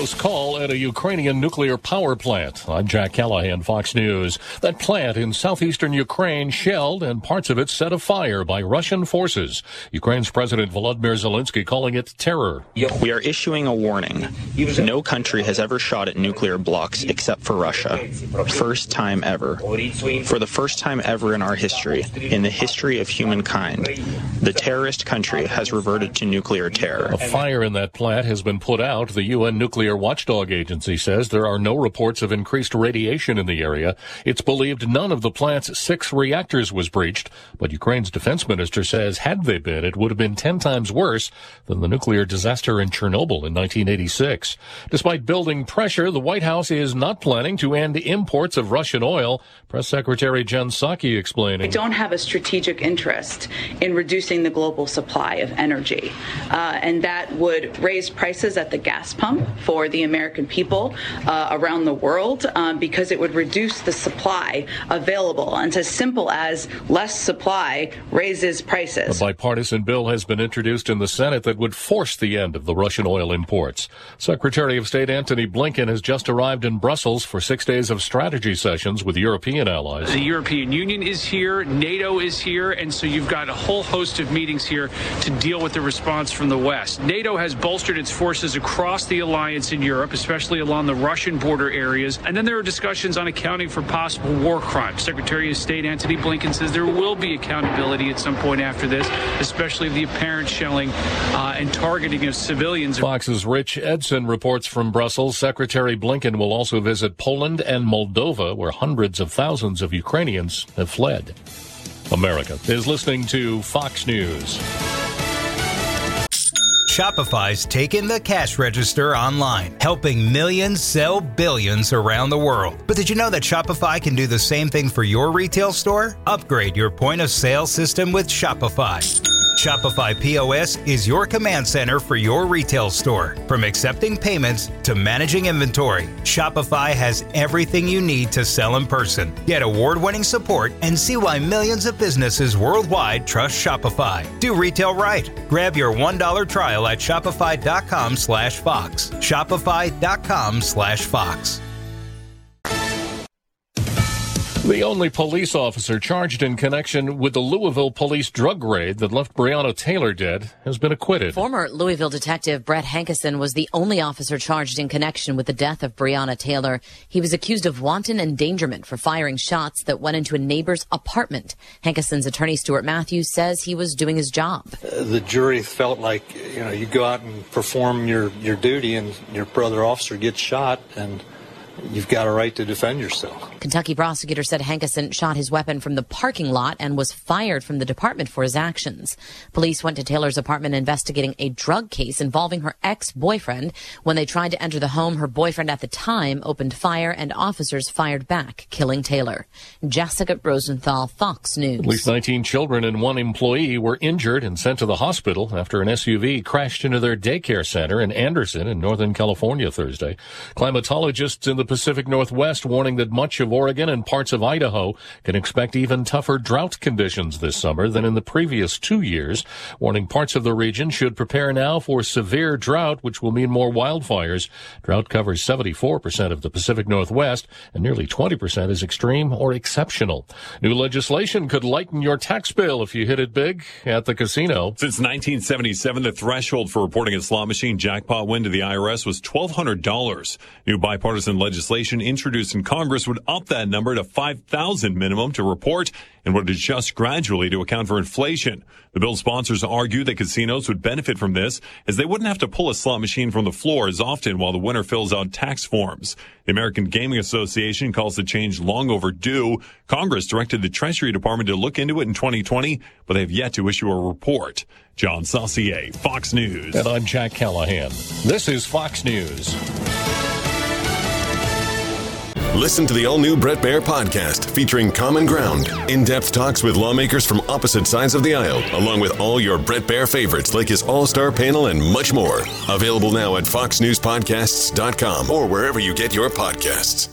Close call at a Ukrainian nuclear power plant. I'm Jack Callahan, Fox News. That plant in southeastern Ukraine shelled and parts of it set afire by Russian forces. Ukraine's President Volodymyr Zelensky calling it terror. We are issuing a warning. No country has ever shot at nuclear blocks except for Russia. First time ever. For the first time ever in our history, in the history of humankind, the terrorist country has reverted to nuclear terror. A fire in that plant has been put out. The UN Nuclear Watchdog Agency says there are no reports of increased radiation in the area. It's believed none of the plant's 6 reactors was breached, but Ukraine's defense minister says had they been, it would have been 10 times worse than the nuclear disaster in Chernobyl in 1986. Despite building pressure, the White House is not planning to end imports of Russian oil. Press Secretary Jen Psaki explaining. We don't have a strategic interest in reducing the global supply of energy, and that would raise prices at the gas pump for the American people around the world because it would reduce the supply available. And it's as simple as less supply raises prices. A bipartisan bill has been introduced in the Senate that would force the end of the Russian oil imports. Secretary of State Antony Blinken has just arrived in Brussels for 6 days of strategy sessions with European allies. The European Union is here, NATO is here, and so you've got a whole host of meetings here to deal with the response from the West. NATO has bolstered its forces across the alliance in Europe, especially along the Russian border areas. And then there are discussions on accounting for possible war crimes. Secretary of State Antony Blinken says there will be accountability at some point after this, especially the apparent shelling and targeting of civilians. Fox's Rich Edson reports from Brussels. Secretary Blinken will also visit Poland and Moldova, where hundreds of thousands of Ukrainians have fled. America is listening to Fox News. Shopify's taken the cash register online, helping millions sell billions around the world. But did you know that Shopify can do the same thing for your retail store? Upgrade your point of sale system with Shopify. Shopify POS is your command center for your retail store. From accepting payments to managing inventory, Shopify has everything you need to sell in person. Get award-winning support and see why millions of businesses worldwide trust Shopify. Do retail right. Grab your $1 trial at shopify.com/Fox. Shopify.com/Fox. The only police officer charged in connection with the Louisville police drug raid that left Breonna Taylor dead has been acquitted. Former Louisville detective Brett Hankerson was the only officer charged in connection with the death of Breonna Taylor. He was accused of wanton endangerment for firing shots that went into a neighbor's apartment. Hankerson's attorney Stuart Matthews says he was doing his job. The jury felt like, you go out and perform your duty and your brother officer gets shot and you've got a right to defend yourself. Kentucky prosecutors said Hankerson shot his weapon from the parking lot and was fired from the department for his actions. Police went to Taylor's apartment investigating a drug case involving her ex-boyfriend. When they tried to enter the home, her boyfriend at the time opened fire and officers fired back, killing Taylor. Jessica Rosenthal, Fox News. At least 19 children and 1 employee were injured and sent to the hospital after an SUV crashed into their daycare center in Anderson in Northern California Thursday. Climatologists in the Pacific Northwest warning that much of Oregon and parts of Idaho can expect even tougher drought conditions this summer than in the previous 2 years, warning parts of the region should prepare now for severe drought, which will mean more wildfires. Drought covers 74% of the Pacific Northwest, and nearly 20% is extreme or exceptional. New legislation could lighten your tax bill if you hit it big at the casino. Since 1977, the threshold for reporting a slot machine jackpot win to the IRS was $1,200. New bipartisan legislation introduced in Congress would up that number to $5,000 minimum to report and would adjust gradually to account for inflation. The bill's sponsors argue that casinos would benefit from this, as they wouldn't have to pull a slot machine from the floor as often while the winner fills out tax forms. The American Gaming Association calls the change long overdue. Congress directed the Treasury Department to look into it in 2020, but they have yet to issue a report. John Saucier, Fox News. And I'm Jack Callahan. This is Fox News. Listen to the all-new Bret Baier podcast featuring Common Ground, in-depth talks with lawmakers from opposite sides of the aisle, along with all your Bret Baier favorites like his all-star panel and much more. Available now at foxnewspodcasts.com or wherever you get your podcasts.